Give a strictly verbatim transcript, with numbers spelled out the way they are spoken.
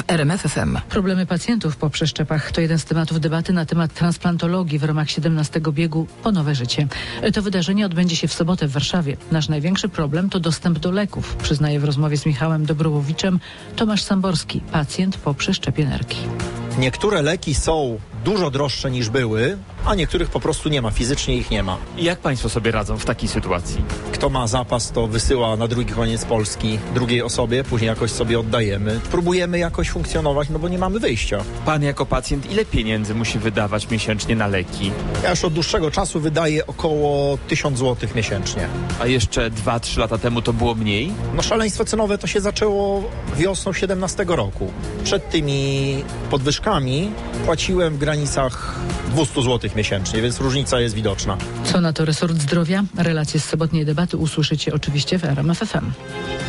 R M F F M. Problemy pacjentów po przeszczepach to jeden z tematów debaty na temat transplantologii w ramach siedemnastego biegu Po nowe życie. To wydarzenie odbędzie się w sobotę w Warszawie. Nasz największy problem to dostęp do leków, przyznaje w rozmowie z Michałem Dobrołowiczem Tomasz Samborski, pacjent po przeszczepie nerki. Niektóre leki są dużo droższe niż były, a niektórych po prostu nie ma, fizycznie ich nie ma. I jak państwo sobie radzą w takiej sytuacji? Kto ma zapas, to wysyła na drugi koniec Polski drugiej osobie, później jakoś sobie oddajemy. Próbujemy jakoś funkcjonować, no bo nie mamy wyjścia. Pan jako pacjent ile pieniędzy musi wydawać miesięcznie na leki? Ja już od dłuższego czasu wydaję około tysiąc złotych miesięcznie. A jeszcze dwa trzy lata temu to było mniej? No szaleństwo cenowe to się zaczęło wiosną siedemnastego roku. Przed tymi podwyżkami płaciłem w granicach dwieście złotych miesięcznie, więc różnica jest widoczna. Co na to resort zdrowia? Relacje z sobotniej debaty usłyszycie oczywiście w R M F F M.